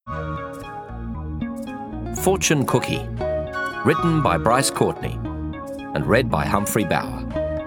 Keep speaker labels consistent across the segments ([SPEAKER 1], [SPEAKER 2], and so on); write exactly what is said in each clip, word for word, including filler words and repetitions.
[SPEAKER 1] Fortune Cookie, written by Bryce Courtney and read by Humphrey Bower.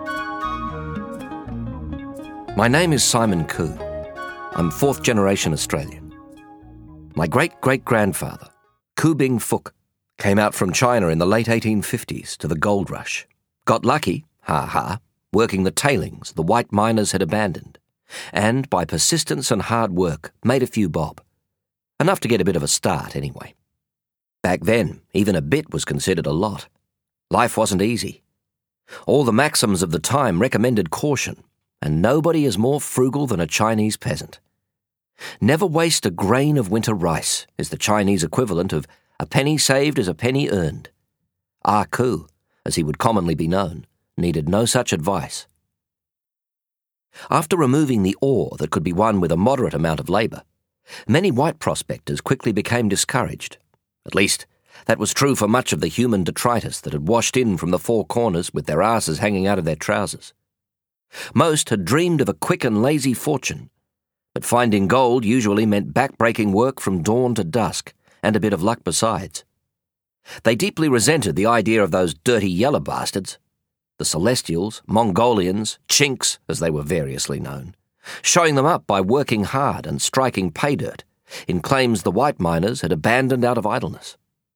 [SPEAKER 1] My name is Simon Koo. I'm fourth generation Australian. My great-great-grandfather, Koo Bing Phuc, came out from China in the late eighteen fifties to the gold rush. Got lucky, ha-ha, working the tailings the white miners had abandoned, and by persistence and hard work made a few bob. Enough to get a bit of a start anyway. Back then, even a bit was considered a lot. Life wasn't easy. All the maxims of the time recommended caution, and nobody is more frugal than a Chinese peasant. Never waste a grain of winter rice is the Chinese equivalent of a penny saved is a penny earned. Ah Koo, as he would commonly be known, needed no such advice. After removing the ore that could be won with a moderate amount of labour, many white prospectors quickly became discouraged. At least, that was true for much of the human detritus that had washed in from the four corners with their asses hanging out of their trousers. Most had dreamed of a quick and lazy fortune, but finding gold usually meant back-breaking work from dawn to dusk, and a bit of luck besides. They deeply resented the idea of those dirty yellow bastards, the Celestials, Mongolians, Chinks, as they were variously known, showing them up by working hard and striking pay dirt in claims the white miners had abandoned out of idleness.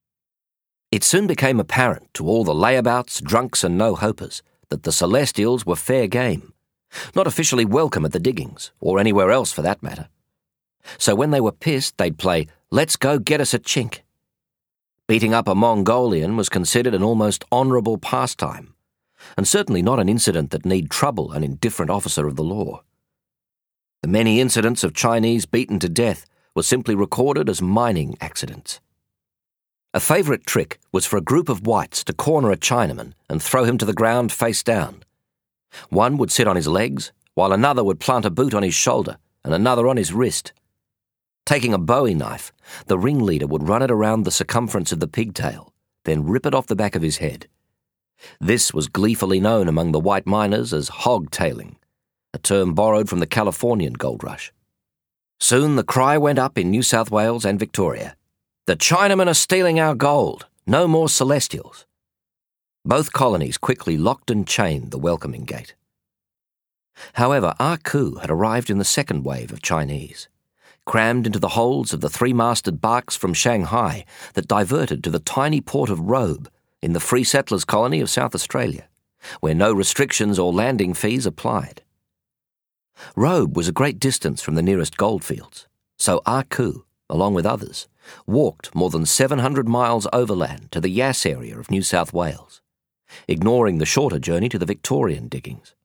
[SPEAKER 1] It soon became apparent to all the layabouts, drunks and no-hopers that the Celestials were fair game, not officially welcome at the diggings, or anywhere else for that matter. So when they were pissed, they'd play, "Let's go get us a chink." Beating up a Mongolian was considered an almost honourable pastime, and certainly not an incident that need trouble an indifferent officer of the law. The many incidents of Chinese beaten to death were simply recorded as mining accidents. A favourite trick was for a group of whites to corner a Chinaman and throw him to the ground face down. One would sit on his legs, while another would plant a boot on his shoulder and another on his wrist. Taking a bowie knife, the ringleader would run it around the circumference of the pigtail, then rip it off the back of his head. This was gleefully known among the white miners as hog-tailing, a term borrowed from the Californian gold rush. Soon the cry went up in New South Wales and Victoria, "The Chinamen are stealing our gold, no more Celestials." Both colonies quickly locked and chained the welcoming gate. However, Ah Koo had arrived in the second wave of Chinese, crammed into the holds of the three-masted barques from Shanghai that diverted to the tiny port of Robe in the free settlers' colony of South Australia, where no restrictions or landing fees applied. Robe was a great distance from the nearest goldfields, so Ah Koo, along with others, walked more than seven hundred miles overland to the Yass area of New South Wales, ignoring the shorter journey to the Victorian diggings.